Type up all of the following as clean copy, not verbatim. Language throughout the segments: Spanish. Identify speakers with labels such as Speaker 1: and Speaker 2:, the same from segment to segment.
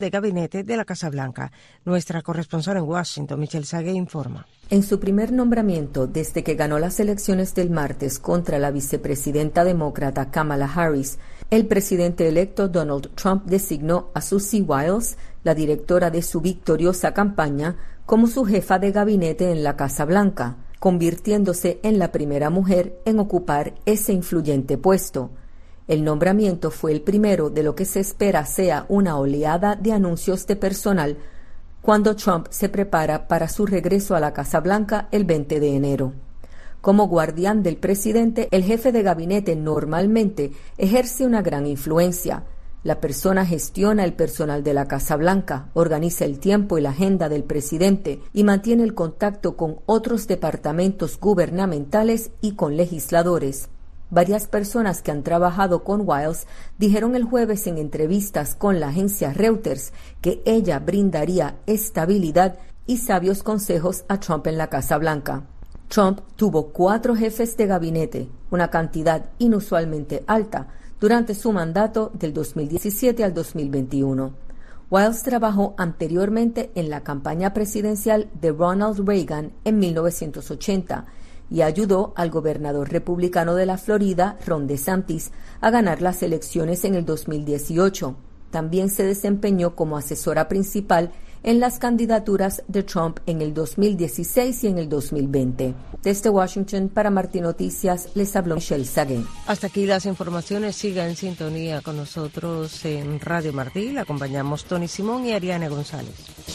Speaker 1: de gabinete de la Casa Blanca. Nuestra corresponsal en Washington, Michelle Sague, informa.
Speaker 2: En su primer nombramiento desde que ganó las elecciones del martes contra la vicepresidenta demócrata Kamala Harris, el presidente electo Donald Trump designó a Susie Wiles, la directora de su victoriosa campaña, como su jefa de gabinete en la Casa Blanca, convirtiéndose en la primera mujer en ocupar ese influyente puesto. El nombramiento fue el primero de lo que se espera sea una oleada de anuncios de personal cuando Trump se prepara para su regreso a la Casa Blanca el 20 de enero. Como guardián del presidente, el jefe de gabinete normalmente ejerce una gran influencia. La persona gestiona el personal de la Casa Blanca, organiza el tiempo y la agenda del presidente y mantiene el contacto con otros departamentos gubernamentales y con legisladores. Varias personas que han trabajado con Wiles dijeron el jueves en entrevistas con la agencia Reuters que ella brindaría estabilidad y sabios consejos a Trump en la Casa Blanca. Trump tuvo 4 jefes de gabinete, una cantidad inusualmente alta, durante su mandato del 2017 al 2021. Wiles trabajó anteriormente en la campaña presidencial de Ronald Reagan en 1980 y ayudó al gobernador republicano de la Florida, Ron DeSantis, a ganar las elecciones en el 2018. También se desempeñó como asesora principal en las candidaturas de Trump en el 2016 y en el 2020. Desde Washington, para Martí Noticias, les habló Michelle Sague.
Speaker 1: Hasta aquí las informaciones. Siga en sintonía con nosotros en Radio Martí. La acompañamos Tony Simón y Ariana González.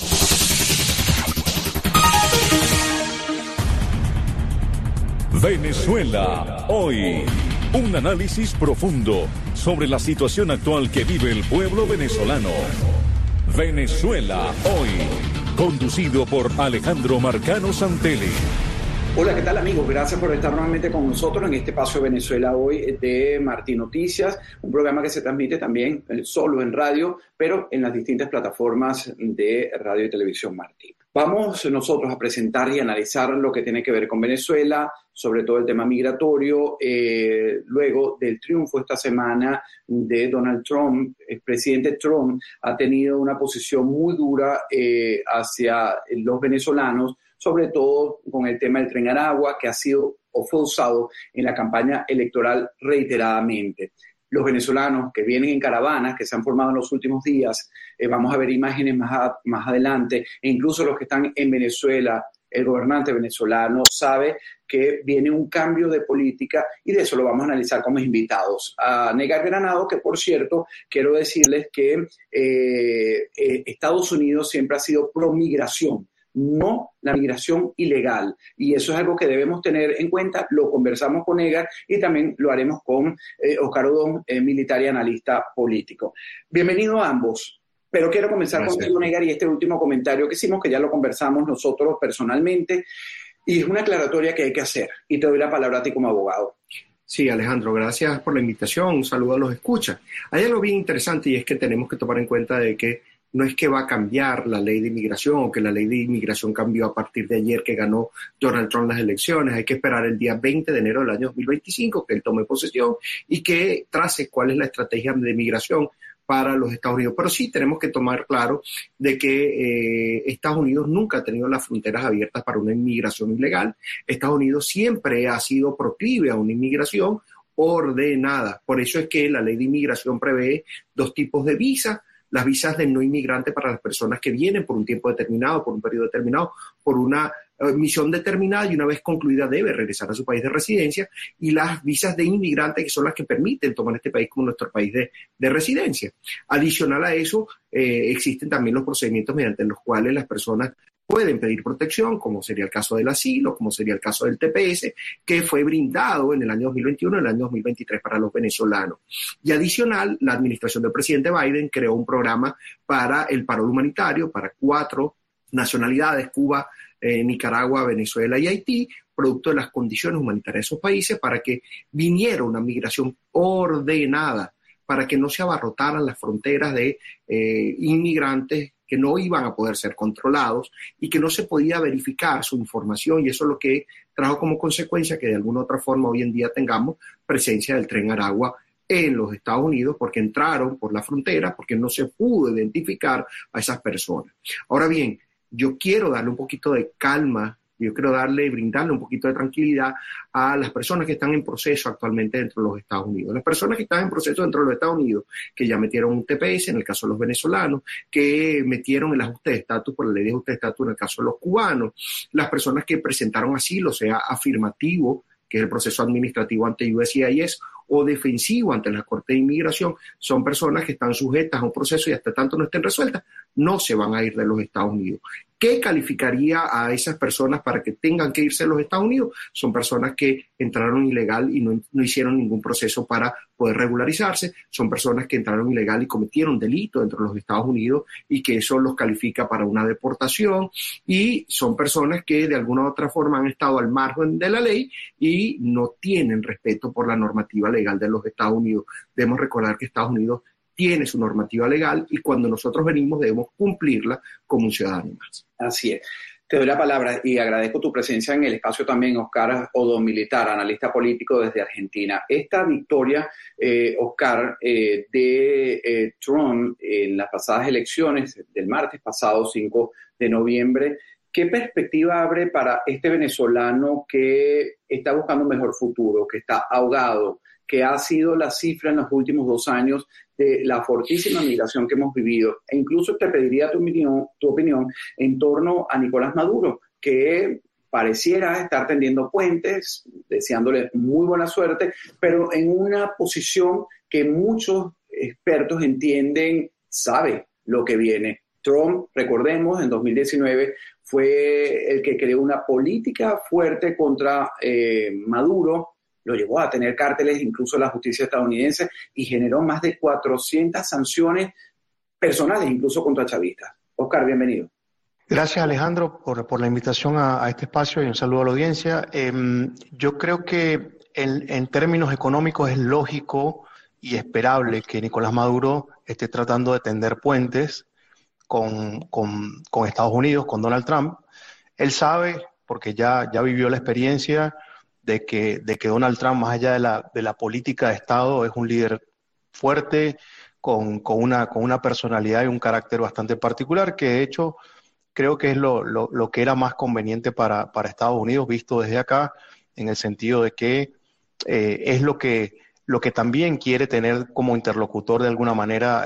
Speaker 3: Venezuela hoy. Un análisis profundo sobre la situación actual que vive el pueblo venezolano. Venezuela hoy. Conducido por Alejandro Marcano Santelli.
Speaker 4: Hola, ¿qué tal, amigos? Gracias por estar nuevamente con nosotros en este espacio de Venezuela hoy de Martí Noticias, un programa que se transmite también solo en radio, pero en las distintas plataformas de radio y televisión Martí. Vamos nosotros a presentar y analizar lo que tiene que ver con Venezuela, sobre todo el tema migratorio, luego del triunfo esta semana de Donald Trump. El presidente Trump ha tenido una posición muy dura hacia los venezolanos, sobre todo con el tema del Tren Aragua, que ha sido o fue usado en la campaña electoral reiteradamente. Los venezolanos que vienen en caravanas, que se han formado en los últimos días, vamos a ver imágenes más adelante, e incluso los que están en Venezuela, el gobernante venezolano sabe que viene un cambio de política y de eso lo vamos a analizar como invitados. A Negar Granado, que por cierto, quiero decirles que Estados Unidos siempre ha sido pro migración, no la migración ilegal. Y eso es algo que debemos tener en cuenta. Lo conversamos con Negar y también lo haremos con Oscar Odón, militar y analista político. Bienvenido a ambos. Pero quiero comenzar contigo, Negar, y este último comentario que hicimos, que ya lo conversamos nosotros personalmente, y es una aclaratoria que hay que hacer. Y te doy la palabra a ti como abogado.
Speaker 5: Sí, Alejandro, gracias por la invitación. Un saludo a los escuchas. Hay algo bien interesante y es que tenemos que tomar en cuenta de que no es que va a cambiar la ley de inmigración o que la ley de inmigración cambió a partir de ayer que ganó Donald Trump las elecciones. Hay que esperar el día 20 de enero del año 2025 que él tome posesión y que trace cuál es la estrategia de migración para los Estados Unidos. Pero sí tenemos que tomar claro de que Estados Unidos nunca ha tenido las fronteras abiertas para una inmigración ilegal. Estados Unidos siempre ha sido proclive a una inmigración ordenada. Por eso es que la ley de inmigración prevé 2 tipos de visas. Las visas de no inmigrante para las personas que vienen por un tiempo determinado, por un periodo determinado, por una misión determinada y una vez concluida debe regresar a su país de residencia, y las visas de inmigrante que son las que permiten tomar este país como nuestro país de residencia. Adicional a eso, existen también los procedimientos mediante los cuales las personas pueden pedir protección, como sería el caso del asilo, como sería el caso del TPS, que fue brindado en el año 2021 y en el año 2023 para los venezolanos. Y adicional, la administración del presidente Biden creó un programa para el paro humanitario para 4 nacionalidades, Cuba, Nicaragua, Venezuela y Haití, producto de las condiciones humanitarias de esos países, para que viniera una migración ordenada, para que no se abarrotaran las fronteras de inmigrantes que no iban a poder ser controlados y que no se podía verificar su información, y eso es lo que trajo como consecuencia que de alguna u otra forma hoy en día tengamos presencia del Tren Aragua en los Estados Unidos porque entraron por la frontera, porque no se pudo identificar a esas personas. Ahora bien, yo quiero darle un poquito de calma, yo quiero brindarle un poquito de tranquilidad a las personas que están en proceso actualmente dentro de los Estados Unidos. Las personas que están en proceso dentro de los Estados Unidos, que ya metieron un TPS, en el caso de los venezolanos, que metieron el ajuste de estatus por la ley de ajuste de estatus en el caso de los cubanos, las personas que presentaron asilo, sea afirmativo, que es el proceso administrativo ante USCIS, o defensivo ante la Corte de Inmigración, son personas que están sujetas a un proceso y hasta tanto no estén resueltas, no se van a ir de los Estados Unidos. ¿Qué calificaría a esas personas para que tengan que irse de los Estados Unidos? Son personas que entraron ilegal y no hicieron ningún proceso para poder regularizarse, son personas que entraron ilegal y cometieron delito dentro de los Estados Unidos y que eso los califica para una deportación, y son personas que de alguna u otra forma han estado al margen de la ley y no tienen respeto por la normativa legal de los Estados Unidos. Debemos recordar que Estados Unidos tiene su normativa legal y cuando nosotros venimos debemos cumplirla como un ciudadano más.
Speaker 4: Así es. Te doy la palabra y agradezco tu presencia en el espacio también, Oscar Odomilitar, analista político desde Argentina. Esta victoria, Oscar, de Trump en las pasadas elecciones del martes pasado, 5 de noviembre, ¿qué perspectiva abre para este venezolano que está buscando un mejor futuro, que está ahogado, que ha sido la cifra en los últimos 2 años de la fortísima migración que hemos vivido? E incluso te pediría tu opinión en torno a Nicolás Maduro, que pareciera estar tendiendo puentes, deseándole muy buena suerte, pero en una posición que muchos expertos entienden, sabe lo que viene. Trump, recordemos, en 2019 fue el que creó una política fuerte contra Maduro, lo llevó a tener cárteles, incluso la justicia estadounidense, y generó más de 400 sanciones personales, incluso contra chavistas. Oscar, bienvenido.
Speaker 6: Gracias, Alejandro, por la invitación a este espacio y un saludo a la audiencia. Yo creo que en términos económicos es lógico y esperable que Nicolás Maduro esté tratando de tender puentes con Estados Unidos, con Donald Trump. Él sabe, porque ya vivió la experiencia, de que Donald Trump, más allá de la política de Estado, es un líder fuerte, con una personalidad y un carácter bastante particular, que de hecho creo que es lo que era más conveniente para Estados Unidos, visto desde acá, en el sentido de que es lo que también quiere tener como interlocutor de alguna manera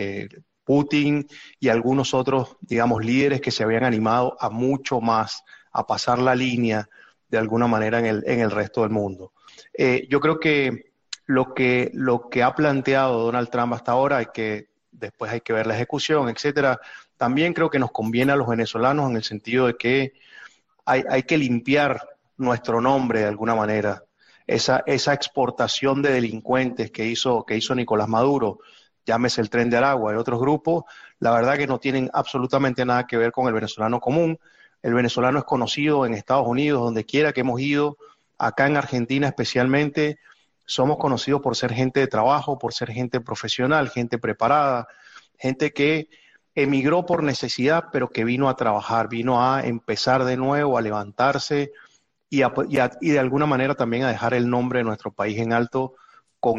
Speaker 6: Putin y algunos otros, digamos, líderes que se habían animado a mucho más, a pasar la línea de alguna manera en el resto del mundo. Yo creo que lo que ha planteado Donald Trump hasta ahora, después hay que ver la ejecución, etcétera, también creo que nos conviene a los venezolanos en el sentido de que hay que limpiar nuestro nombre de alguna manera. Esa exportación de delincuentes que hizo Nicolás Maduro, llámese el Tren de Aragua y otros grupos, la verdad que no tienen absolutamente nada que ver con el venezolano común. El venezolano es conocido en Estados Unidos, donde quiera que hemos ido, acá en Argentina especialmente, somos conocidos por ser gente de trabajo, por ser gente profesional, gente preparada, gente que emigró por necesidad, pero que vino a trabajar, vino a empezar de nuevo, a levantarse y de alguna manera también a dejar el nombre de nuestro país en alto con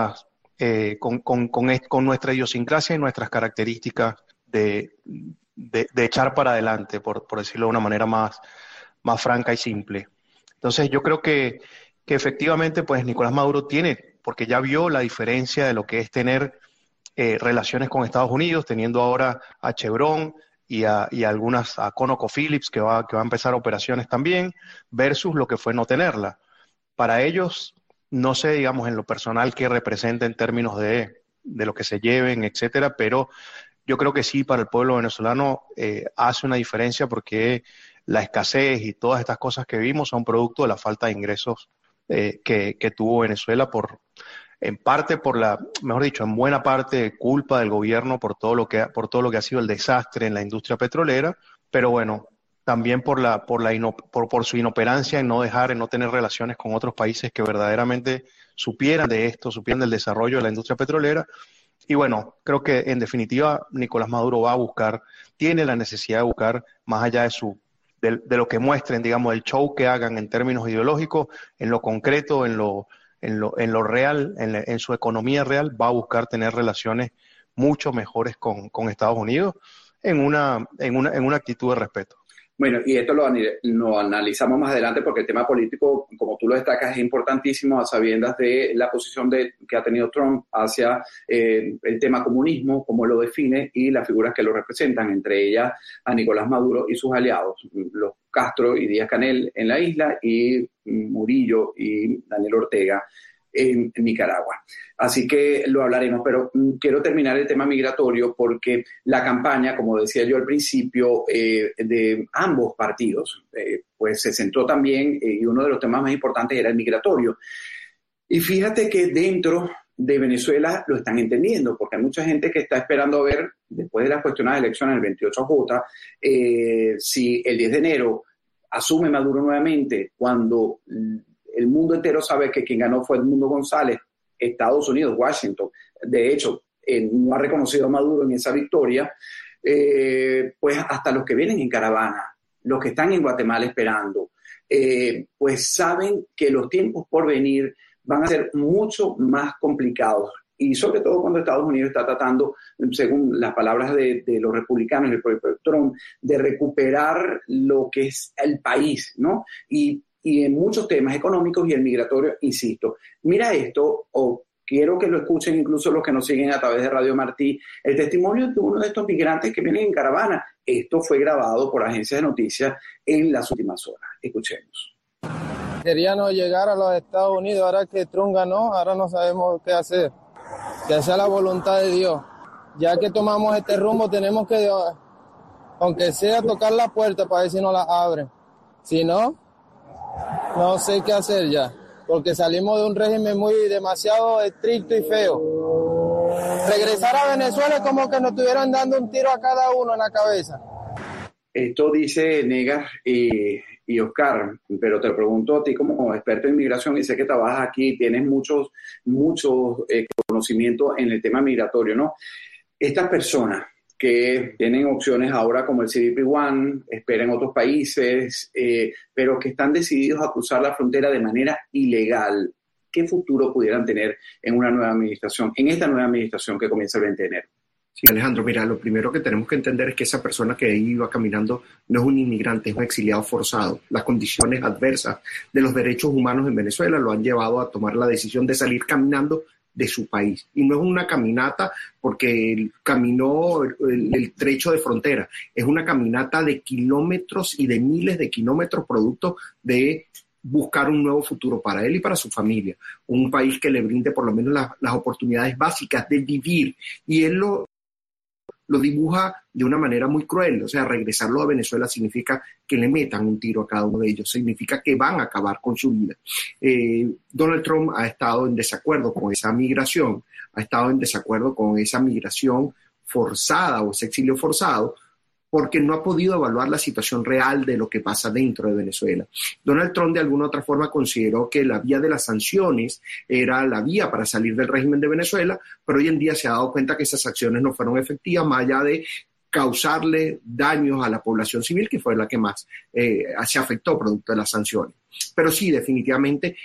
Speaker 6: nuestra idiosincrasia y nuestras características de echar para adelante, por decirlo de una manera más franca y simple. Entonces yo creo que efectivamente pues Nicolás Maduro tiene, porque ya vio la diferencia de lo que es tener relaciones con Estados Unidos, teniendo ahora a Chevron y a ConocoPhillips que va a empezar operaciones también, versus lo que fue no tenerla. Para ellos, no sé, digamos, en lo personal qué representa en términos de lo que se lleven, etcétera, pero yo creo que sí, para el pueblo venezolano hace una diferencia porque la escasez y todas estas cosas que vimos son producto de la falta de ingresos que tuvo Venezuela en buena parte culpa del gobierno por todo lo que ha sido el desastre en la industria petrolera, pero bueno, también por su inoperancia en no tener relaciones con otros países que verdaderamente supieran de esto, supieran del desarrollo de la industria petrolera. Y bueno, creo que en definitiva Nicolás Maduro tiene la necesidad de buscar, más allá de lo que muestren, digamos, el show que hagan en términos ideológicos, en lo concreto, en lo real, en su economía real, va a buscar tener relaciones mucho mejores con Estados Unidos en una actitud de respeto.
Speaker 4: Bueno, y esto lo analizamos más adelante porque el tema político, como tú lo destacas, es importantísimo a sabiendas de la posición que ha tenido Trump hacia el tema comunismo, cómo lo define y las figuras que lo representan, entre ellas a Nicolás Maduro y sus aliados, los Castro y Díaz-Canel en la isla y Murillo y Daniel Ortega en Nicaragua. Así que lo hablaremos, pero quiero terminar el tema migratorio porque la campaña, como decía yo al principio, de ambos partidos, pues se centró también, y uno de los temas más importantes era el migratorio. Y fíjate que dentro de Venezuela lo están entendiendo, porque hay mucha gente que está esperando a ver, después de las cuestionadas elecciones del 28J, si el 10 de enero asume Maduro nuevamente, cuando el mundo entero sabe que quien ganó fue Edmundo González, Estados Unidos, Washington. De hecho, no ha reconocido a Maduro en esa victoria. Pues hasta los que vienen en caravana, los que están en Guatemala esperando, pues saben que los tiempos por venir van a ser mucho más complicados. Y sobre todo cuando Estados Unidos está tratando, según las palabras de los republicanos y el propio Trump, de recuperar lo que es el país, ¿no? Y en muchos temas económicos y el migratorio, insisto. Mira esto, o quiero que lo escuchen incluso los que nos siguen a través de Radio Martí, el testimonio de uno de estos migrantes que vienen en caravana. Esto fue grabado por agencias de noticias en las últimas horas. Escuchemos.
Speaker 7: Queríamos llegar a los Estados Unidos, ahora que Trump ganó, ahora no sabemos qué hacer. Que sea la voluntad de Dios. Ya que tomamos este rumbo, tenemos que, aunque sea, tocar la puerta para ver si nos la abren. Si no, no sé qué hacer ya, porque salimos de un régimen demasiado estricto y feo. Regresar a Venezuela es como que nos estuvieran dando un tiro a cada uno en la cabeza.
Speaker 4: Esto dice Negas y Oscar, pero te pregunto a ti como experto en migración, y sé que trabajas aquí, tienes muchos conocimientos en el tema migratorio, ¿no? Estas personas que tienen opciones ahora como el CBP-1, esperan en otros países, pero que están decididos a cruzar la frontera de manera ilegal, ¿qué futuro pudieran tener en una nueva administración, en esta nueva administración que comienza el 20 de enero?
Speaker 5: Sí, Alejandro, mira, lo primero que tenemos que entender es que esa persona que ahí iba caminando no es un inmigrante, es un exiliado forzado. Las condiciones adversas de los derechos humanos en Venezuela lo han llevado a tomar la decisión de salir caminando de su país. Y no es una caminata porque caminó el trecho de frontera, es una caminata de kilómetros y de miles de kilómetros producto de buscar un nuevo futuro para él y para su familia. Un país que le brinde por lo menos las oportunidades básicas de vivir. Y él lo dibuja de una manera muy cruel. O sea, regresarlo a Venezuela significa que le metan un tiro a cada uno de ellos, significa que van a acabar con su vida. Donald Trump ha estado en desacuerdo con esa migración, ha estado en desacuerdo con esa migración forzada o ese exilio forzado, porque no ha podido evaluar la situación real de lo que pasa dentro de Venezuela. Donald Trump de alguna u otra forma consideró que la vía de las sanciones era la vía para salir del régimen de Venezuela, pero hoy en día se ha dado cuenta que esas acciones no fueron efectivas, más allá de causarle daños a la población civil, que fue la que más se afectó producto de las sanciones. Pero sí, definitivamente,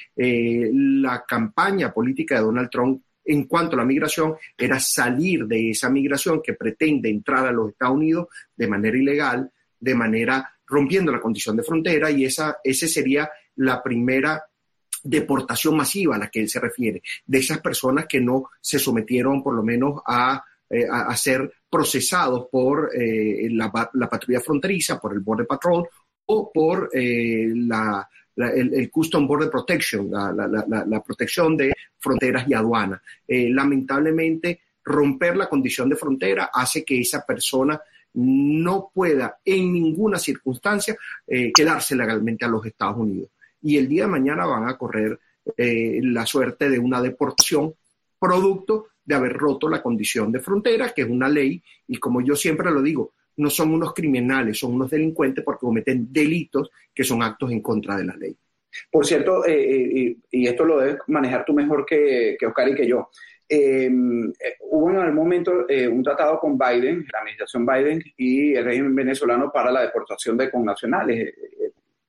Speaker 5: la campaña política de Donald Trump en cuanto a la migración, era salir de esa migración que pretende entrar a los Estados Unidos de manera ilegal, de manera rompiendo la condición de frontera, y ese sería la primera deportación masiva a la que él se refiere, de esas personas que no se sometieron por lo menos a ser procesados por la patrulla fronteriza, por el Border Patrol o por el Custom Border Protection, la protección de fronteras y aduanas. Lamentablemente, romper la condición de frontera hace que esa persona no pueda en ninguna circunstancia quedarse legalmente a los Estados Unidos. Y el día de mañana van a correr la suerte de una deportación producto de haber roto la condición de frontera, que es una ley, y como yo siempre lo digo, no son unos criminales, son unos delincuentes porque cometen delitos que son actos en contra de la ley.
Speaker 4: Por cierto, y esto lo debes manejar tú mejor que Oscar y que yo, hubo en algún momento un tratado con Biden, la administración Biden y el régimen venezolano para la deportación de connacionales.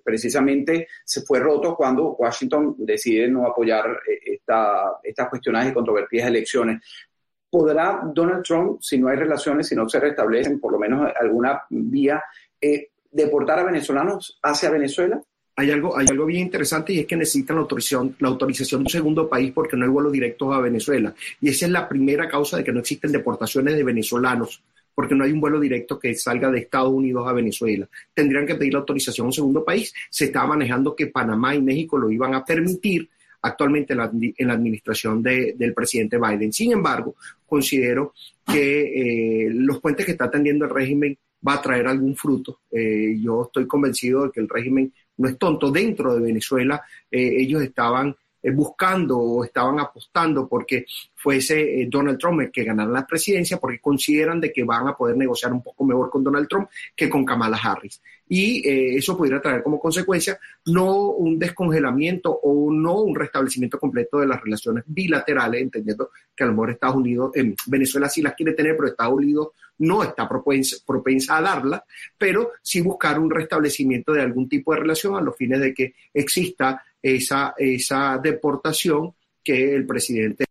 Speaker 4: precisamente se fue roto cuando Washington decide no apoyar estas cuestionadas y controvertidas elecciones. ¿Podrá Donald Trump, si no hay relaciones, si no se restablecen por lo menos alguna vía, deportar a venezolanos hacia Venezuela?
Speaker 5: Hay algo bien interesante, y es que necesitan la autorización de un segundo país porque no hay vuelos directos a Venezuela. Y esa es la primera causa de que no existen deportaciones de venezolanos, porque no hay un vuelo directo que salga de Estados Unidos a Venezuela. Tendrían que pedir la autorización a un segundo país. Se estaba manejando que Panamá y México lo iban a permitir actualmente en la administración del presidente Biden. Sin embargo, considero que los puentes que está tendiendo el régimen va a traer algún fruto. Yo estoy convencido de que el régimen no es tonto. Dentro de Venezuela ellos estaban buscando o estaban apostando porque fuese Donald Trump el que ganara la presidencia, porque consideran de que van a poder negociar un poco mejor con Donald Trump que con Kamala Harris. Y eso pudiera traer como consecuencia no un descongelamiento o no un restablecimiento completo de las relaciones bilaterales, entendiendo que a lo mejor Estados Unidos, Venezuela sí las quiere tener, pero Estados Unidos no está propensa a darla, pero sí buscar un restablecimiento de algún tipo de relación a los fines de que exista esa deportación que el presidente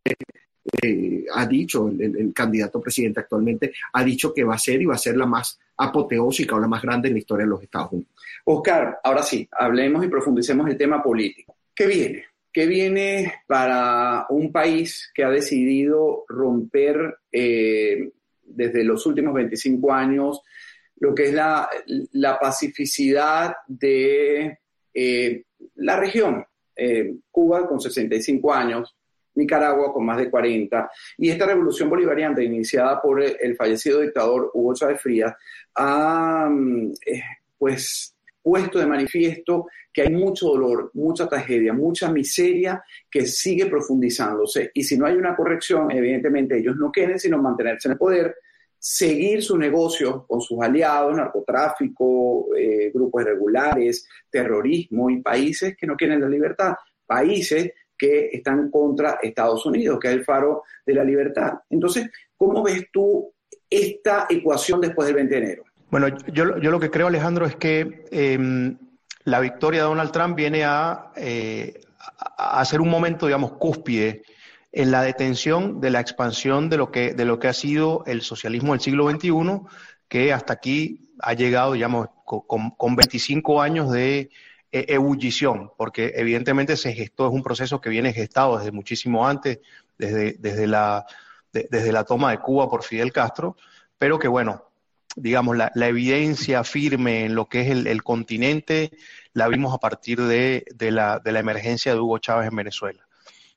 Speaker 5: ha dicho, el candidato presidente actualmente ha dicho que va a ser, y va a ser la más apoteósica o la más grande en la historia de los Estados Unidos.
Speaker 4: Oscar, ahora sí, hablemos y profundicemos el tema político. ¿Qué viene? ¿Qué viene para un país que ha decidido romper desde los últimos 25 años lo que es la pacificidad de la región? Cuba con 65 años, Nicaragua con más de 40, y esta revolución bolivariana iniciada por el fallecido dictador Hugo Chávez Frías ha pues puesto de manifiesto que hay mucho dolor, mucha tragedia, mucha miseria que sigue profundizándose, y si no hay una corrección, evidentemente ellos no quieren sino mantenerse en el poder, seguir sus negocios con sus aliados, narcotráfico, grupos irregulares, terrorismo, y países que no quieren la libertad, países que están contra Estados Unidos, que es el faro de la libertad. Entonces, ¿cómo ves tú esta ecuación después del 20 de enero?
Speaker 6: Bueno, yo lo que creo, Alejandro, es que la victoria de Donald Trump viene a hacer un momento, digamos, cúspide en la detención de la expansión de lo que ha sido el socialismo del siglo XXI, que hasta aquí ha llegado, digamos, con 25 años de ebullición, porque evidentemente es un proceso que viene gestado desde muchísimo antes, desde la toma de Cuba por Fidel Castro, pero que, bueno, digamos, la evidencia firme en lo que es el continente la vimos a partir de la emergencia de Hugo Chávez en Venezuela.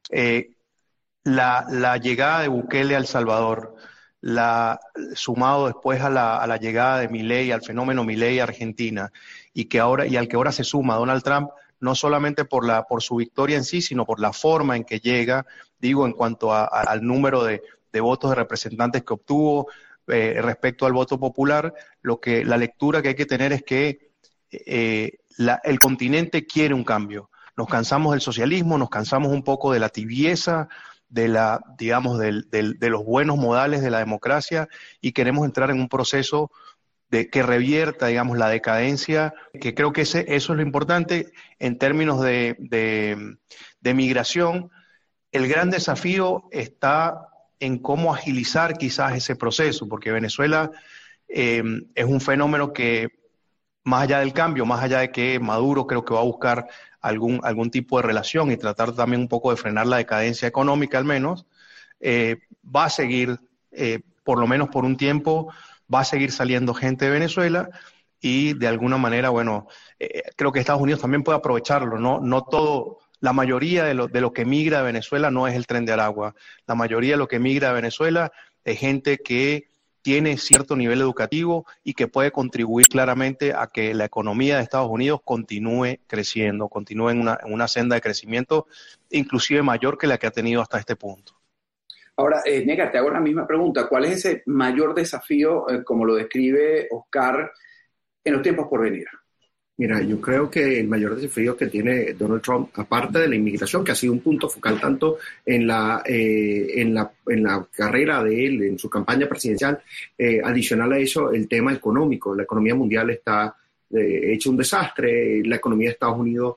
Speaker 6: La llegada de Bukele a El Salvador, sumado después a la llegada de Milei, al fenómeno Milei a Argentina, y al que ahora se suma Donald Trump, no solamente por su victoria en sí, sino por la forma en que llega, digo, en cuanto al número de votos de representantes que obtuvo respecto al voto popular. La lectura que hay que tener es que el continente quiere un cambio. Nos cansamos del socialismo, nos cansamos un poco de la tibieza, de los buenos modales de la democracia, y queremos entrar en un proceso que revierta, digamos, la decadencia, que creo que eso es lo importante en términos de migración. El gran desafío está en cómo agilizar quizás ese proceso, porque Venezuela es un fenómeno que, más allá del cambio, más allá de que Maduro creo que va a buscar algún tipo de relación y tratar también un poco de frenar la decadencia económica al menos, va a seguir, por lo menos por un tiempo, va a seguir saliendo gente de Venezuela, y de alguna manera, bueno, creo que Estados Unidos también puede aprovecharlo, no todo. La mayoría de lo que migra de Venezuela no es el Tren de Aragua. La mayoría de lo que migra de Venezuela es gente que tiene cierto nivel educativo y que puede contribuir claramente a que la economía de Estados Unidos continúe creciendo, continúe en una senda de crecimiento inclusive mayor que la que ha tenido hasta este punto.
Speaker 4: Ahora, Negar, te hago la misma pregunta. ¿Cuál es ese mayor desafío, como lo describe Oscar, en los tiempos por venir?
Speaker 5: Mira, yo creo que el mayor desafío que tiene Donald Trump, aparte de la inmigración, que ha sido un punto focal tanto en la carrera de él, en su campaña presidencial, adicional a eso, el tema económico. La economía mundial está hecho un desastre. La economía de Estados Unidos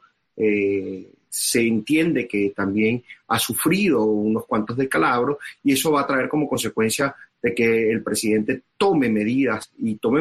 Speaker 5: se entiende que también ha sufrido unos cuantos descalabros, y eso va a traer como consecuencia de que el presidente tome medidas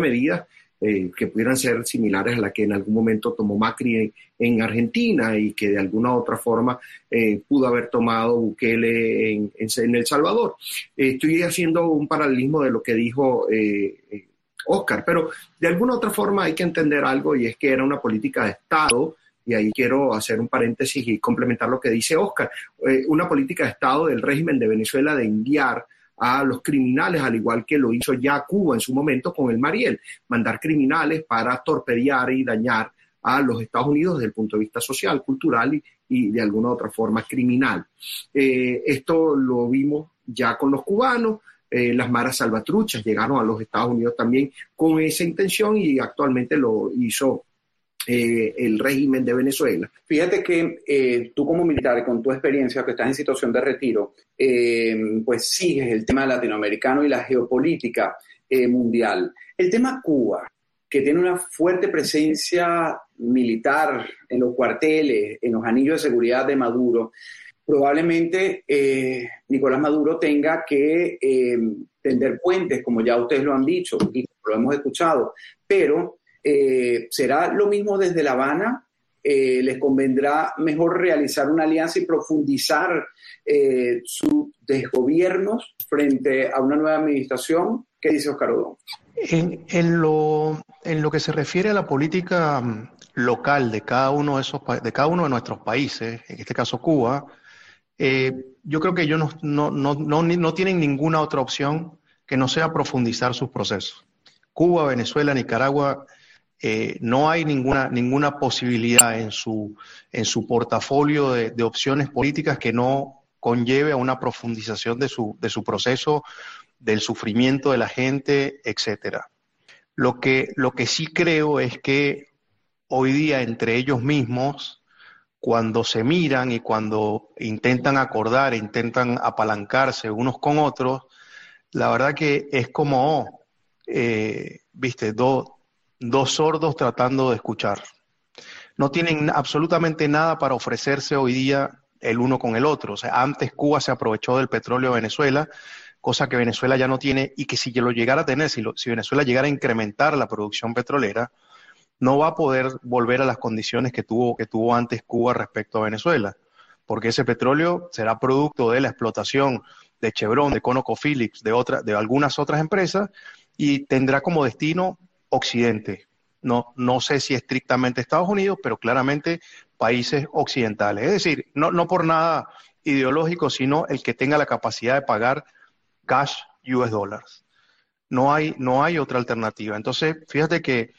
Speaker 5: que pudieran ser similares a la que en algún momento tomó Macri en Argentina, y que de alguna u otra forma pudo haber tomado Bukele en El Salvador. Estoy haciendo un paralelismo de lo que dijo Oscar, pero de alguna u otra forma hay que entender algo, y es que era una política de Estado, y ahí quiero hacer un paréntesis y complementar lo que dice Oscar, una política de Estado del régimen de Venezuela de enviar a los criminales, al igual que lo hizo ya Cuba en su momento con el Mariel, mandar criminales para torpedear y dañar a los Estados Unidos desde el punto de vista social, cultural y de alguna otra forma criminal. Esto lo vimos ya con los cubanos. Las maras salvatruchas llegaron a los Estados Unidos también con esa intención, y actualmente lo hizo el régimen de Venezuela.
Speaker 4: Fíjate que tú como militar, con tu experiencia, que estás en situación de retiro, pues sigues el tema latinoamericano y la geopolítica mundial. El tema Cuba, que tiene una fuerte presencia militar en los cuarteles, en los anillos de seguridad de Maduro, probablemente Nicolás Maduro tenga que tender puentes, como ya ustedes lo han dicho y lo hemos escuchado, pero ¿será lo mismo desde La Habana? ¿Les convendrá mejor realizar una alianza y profundizar sus desgobiernos frente a una nueva administración? ¿Qué dice Oscar Odón?
Speaker 6: En lo que se refiere a la política local de cada uno de nuestros países, en este caso Cuba, yo creo que ellos no tienen ninguna otra opción que no sea profundizar sus procesos. Cuba, Venezuela, Nicaragua, no hay ninguna posibilidad en su portafolio de opciones políticas que no conlleve a una profundización de su proceso, del sufrimiento de la gente, etcétera. Lo que sí creo es que hoy día entre ellos mismos, cuando se miran y cuando intentan acordar, intentan apalancarse unos con otros, la verdad que es como, dos sordos tratando de escuchar. No tienen absolutamente nada para ofrecerse hoy día el uno con el otro. O sea, antes Cuba se aprovechó del petróleo de Venezuela, cosa que Venezuela ya no tiene, y que si lo llegara a tener, si Venezuela llegara a incrementar la producción petrolera, no va a poder volver a las condiciones que tuvo antes Cuba respecto a Venezuela, porque ese petróleo será producto de la explotación de Chevron, de ConocoPhillips, de algunas otras empresas, y tendrá como destino Occidente. No sé si estrictamente Estados Unidos, pero claramente países occidentales. Es decir, no por nada ideológico, sino el que tenga la capacidad de pagar cash US dollars. No hay otra alternativa. Entonces, fíjate que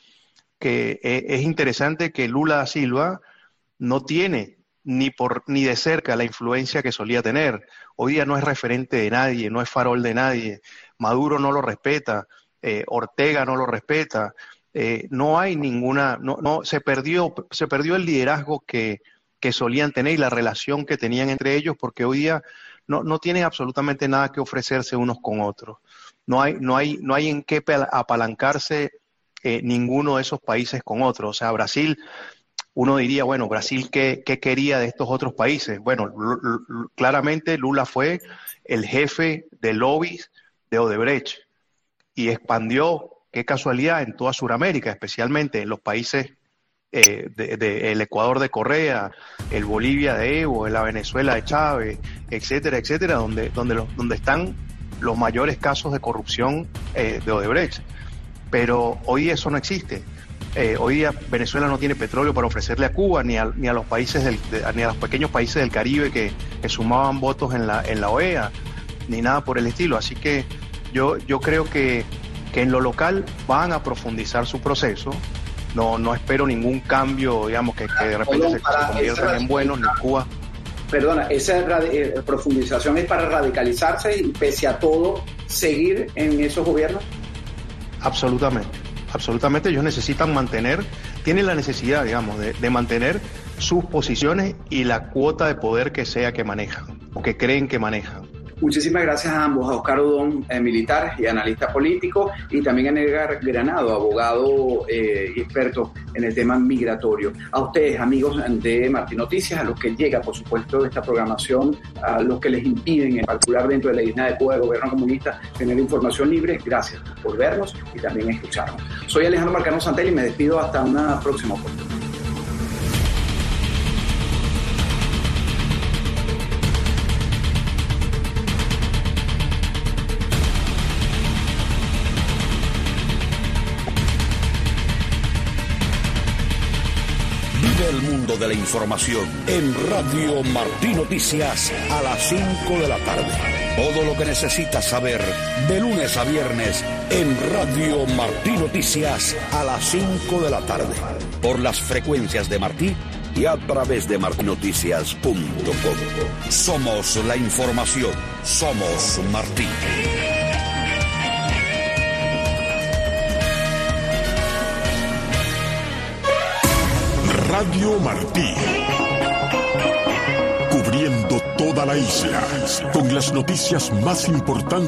Speaker 6: es interesante que Lula da Silva no tiene ni de cerca la influencia que solía tener. Hoy día no es referente de nadie, no es farol de nadie. Maduro no lo respeta. Ortega no lo respeta, no hay ninguna, se perdió el liderazgo que solían tener y la relación que tenían entre ellos, porque hoy día no tienen absolutamente nada que ofrecerse unos con otros. No hay en qué apalancarse ninguno de esos países con otros. O sea, Brasil, uno diría, bueno, Brasil, ¿qué quería de estos otros países? Bueno, claramente Lula fue el jefe de lobbies de Odebrecht, y expandió, qué casualidad, en toda Sudamérica, especialmente en los países el Ecuador de Correa, el Bolivia de Evo, la Venezuela de Chávez, etcétera, etcétera, donde están los mayores casos de corrupción de Odebrecht. Pero hoy eso no existe. Hoy día Venezuela no tiene petróleo para ofrecerle a Cuba ni a los países ni a los pequeños países del Caribe que sumaban votos en la OEA, ni nada por el estilo. Así que yo creo que en lo local van a profundizar su proceso. No espero ningún cambio, digamos, que de repente se conviertan en buenos ni en Cuba.
Speaker 4: Perdona, esa profundización es para radicalizarse y pese a todo seguir en esos gobiernos.
Speaker 6: Absolutamente, ellos necesitan tienen la necesidad, digamos, de mantener sus posiciones y la cuota de poder que sea que manejan o que creen que manejan.
Speaker 4: Muchísimas gracias a ambos, a Oscar Udón, militar y analista político, y también a Edgar Granado, abogado y experto en el tema migratorio. A ustedes, amigos de Martí Noticias, a los que llega, por supuesto, esta programación, a los que les impiden, en particular dentro de la isla de Cuba, del gobierno comunista, tener información libre, gracias por vernos y también escucharnos. Soy Alejandro Marcano Santel y me despido hasta una próxima oportunidad.
Speaker 3: El mundo de la información en Radio Martí Noticias a las 5 de la tarde. Todo lo que necesitas saber de lunes a viernes en Radio Martí Noticias a las 5 de la tarde. Por las frecuencias de Martí y a través de martinoticias.com. Somos la información. Somos Martí.
Speaker 8: Radio Martí, cubriendo toda la isla con las noticias más importantes.